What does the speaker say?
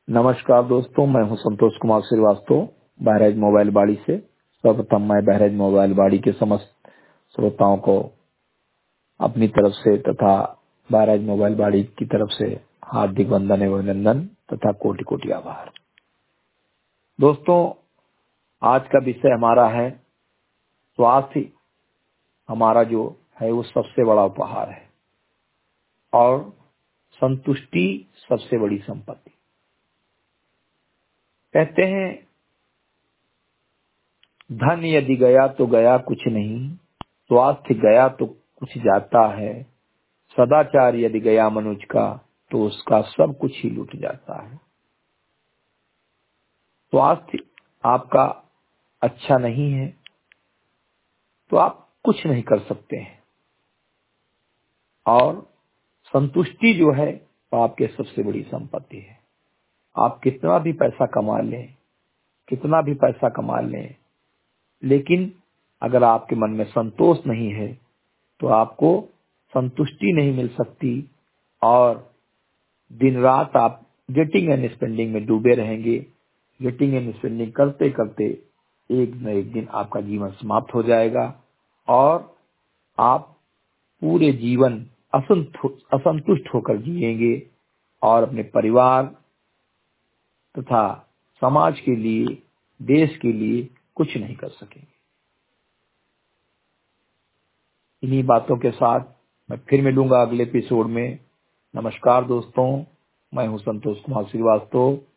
नमस्कार दोस्तों, मैं हूं संतोष कुमार श्रीवास्तव, बहराइच मोबाइल बाड़ी से। सर्वप्रथम मैं बहराइच मोबाइल बाड़ी के समस्त श्रोताओं को अपनी तरफ से तथा बहराइच मोबाइल बाड़ी की तरफ से हार्दिक वंदन एवं अभिनंदन तथा कोटि कोटि आभार। दोस्तों, आज का विषय हमारा है स्वास्थ्य। हमारा जो है वो सबसे बड़ा उपहार है और संतुष्टि सबसे बड़ी संपत्ति। कहते हैं धन यदि गया तो गया कुछ नहीं, स्वास्थ्य गया तो कुछ जाता है, सदाचार यदि गया मनुष्य का तो उसका सब कुछ ही लूट जाता है। स्वास्थ्य आपका अच्छा नहीं है तो आप कुछ नहीं कर सकते हैं और संतुष्टि जो है वो आपके सबसे बड़ी संपत्ति है। आप कितना भी पैसा कमा लें, लेकिन अगर आपके मन में संतोष नहीं है तो आपको संतुष्टि नहीं मिल सकती और दिन रात आप गेटिंग एंड स्पेंडिंग में डूबे रहेंगे। गेटिंग एंड स्पेंडिंग करते करते एक न एक दिन आपका जीवन समाप्त हो जाएगा और आप पूरे जीवन असंतुष्ट होकर जिएंगे और अपने परिवार तथा समाज के लिए, देश के लिए कुछ नहीं कर सकेंगे। इन्हीं बातों के साथ मैं फिर मिलूंगा अगले एपिसोड में। नमस्कार दोस्तों, मैं हूं संतोष कुमार श्रीवास्तव,